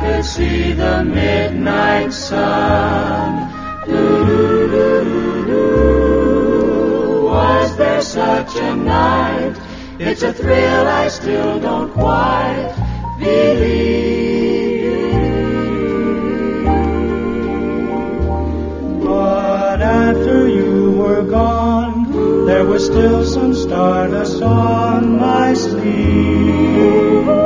could see the midnight sun. Was there such a night? It's a thrill I still don't quite believe in. But after you were gone, there was still some stardust on my sleeve.